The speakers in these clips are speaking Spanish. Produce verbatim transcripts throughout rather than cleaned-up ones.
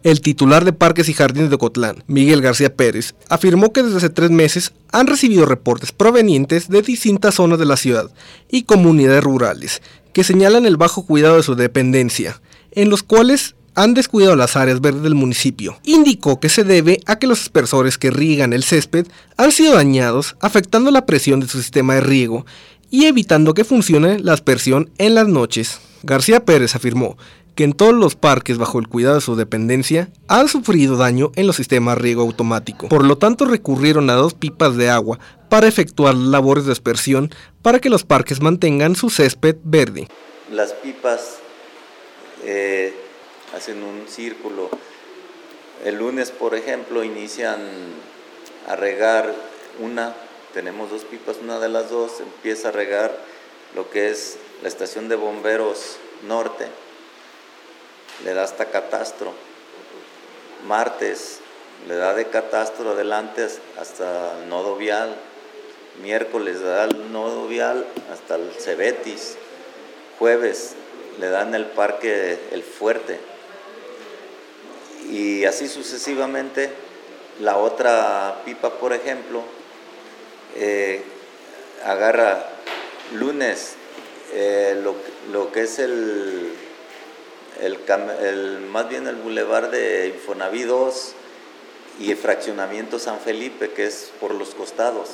El titular de Parques y Jardines de Ocotlán, Miguel García Pérez, afirmó que desde hace tres meses han recibido reportes provenientes de distintas zonas de la ciudad y comunidades rurales que señalan el bajo cuidado de su dependencia, en los cuales han descuidado las áreas verdes del municipio. Indicó que se debe a que los aspersores que riegan el césped han sido dañados, afectando la presión de su sistema de riego y evitando que funcione la aspersión en las noches. García Pérez afirmó que en todos los parques bajo el cuidado de su dependencia han sufrido daño en los sistemas de riego automático. Por lo tanto, recurrieron a dos pipas de agua para efectuar labores de aspersión para que los parques mantengan su césped verde. Las pipas eh, hacen un círculo. El lunes, por ejemplo, inician a regar una, tenemos dos pipas, una de las dos empieza a regar lo que es la estación de bomberos norte, le da hasta Catastro. Martes le da de Catastro adelante hasta el nodo vial. Miércoles le da el nodo vial hasta el Cebetis. Jueves le dan el parque El Fuerte. Y así sucesivamente. La otra pipa, por ejemplo, eh, agarra lunes eh, lo, lo que es el El, el, más bien el bulevar de Infonaví dos y el fraccionamiento San Felipe, que es por los costados.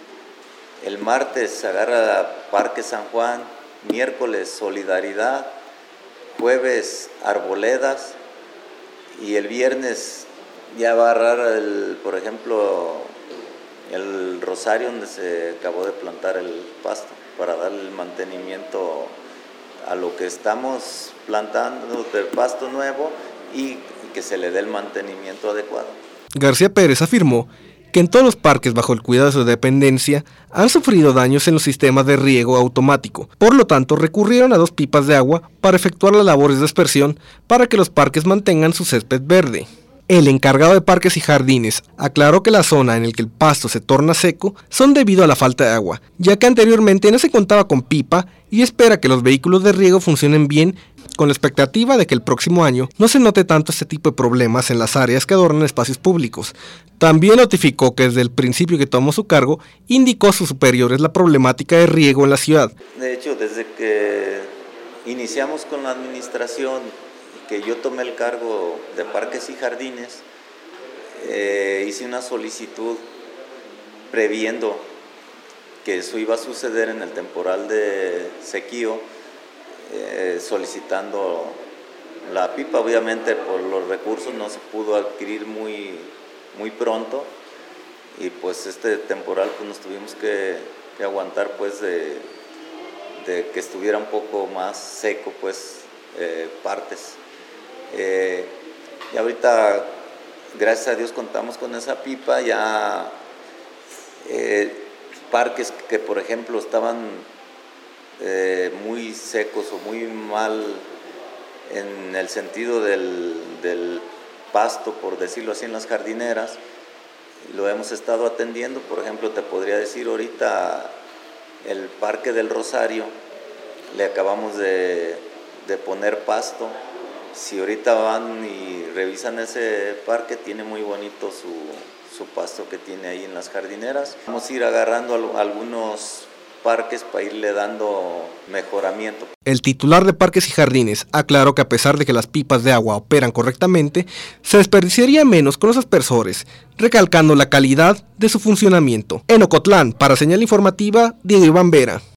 El martes agarra Parque San Juan, miércoles Solidaridad, jueves Arboledas y el viernes ya va a agarrar, el, por ejemplo, el Rosario, donde se acabó de plantar el pasto para darle el mantenimiento a lo que estamos plantando del pasto nuevo y que se le dé el mantenimiento adecuado. García Pérez afirmó que en todos los parques bajo el cuidado de su dependencia han sufrido daños en los sistemas de riego automático, por lo tanto recurrieron a dos pipas de agua para efectuar las labores de aspersión para que los parques mantengan su césped verde. El encargado de Parques y Jardines aclaró que la zona en la que el pasto se torna seco son debido a la falta de agua, ya que anteriormente no se contaba con pipa y espera que los vehículos de riego funcionen bien con la expectativa de que el próximo año no se note tanto este tipo de problemas en las áreas que adornan espacios públicos. También notificó que desde el principio que tomó su cargo, indicó a sus superiores la problemática de riego en la ciudad. De hecho, desde que iniciamos con la administración, que yo tomé el cargo de Parques y Jardines, eh, hice una solicitud previendo que eso iba a suceder en el temporal de sequío, eh, solicitando la pipa. Obviamente por los recursos no se pudo adquirir muy, muy pronto y pues este temporal pues nos tuvimos que, que aguantar pues de, de que estuviera un poco más seco pues eh, partes. Eh, y ahorita, gracias a Dios, contamos con esa pipa. Ya eh, parques que, por ejemplo, estaban eh, muy secos o muy mal en el sentido del, del pasto, por decirlo así, en las jardineras, lo hemos estado atendiendo. Por ejemplo, te podría decir ahorita el Parque del Rosario, le acabamos de, de poner pasto. Si ahorita van y revisan ese parque, tiene muy bonito su, su pasto que tiene ahí en las jardineras. Vamos a ir agarrando algunos parques para irle dando mejoramiento. El titular de Parques y Jardines aclaró que a pesar de que las pipas de agua operan correctamente, se desperdiciaría menos con los aspersores, recalcando la calidad de su funcionamiento. En Ocotlán, para Señal Informativa, Diego Iván Vera.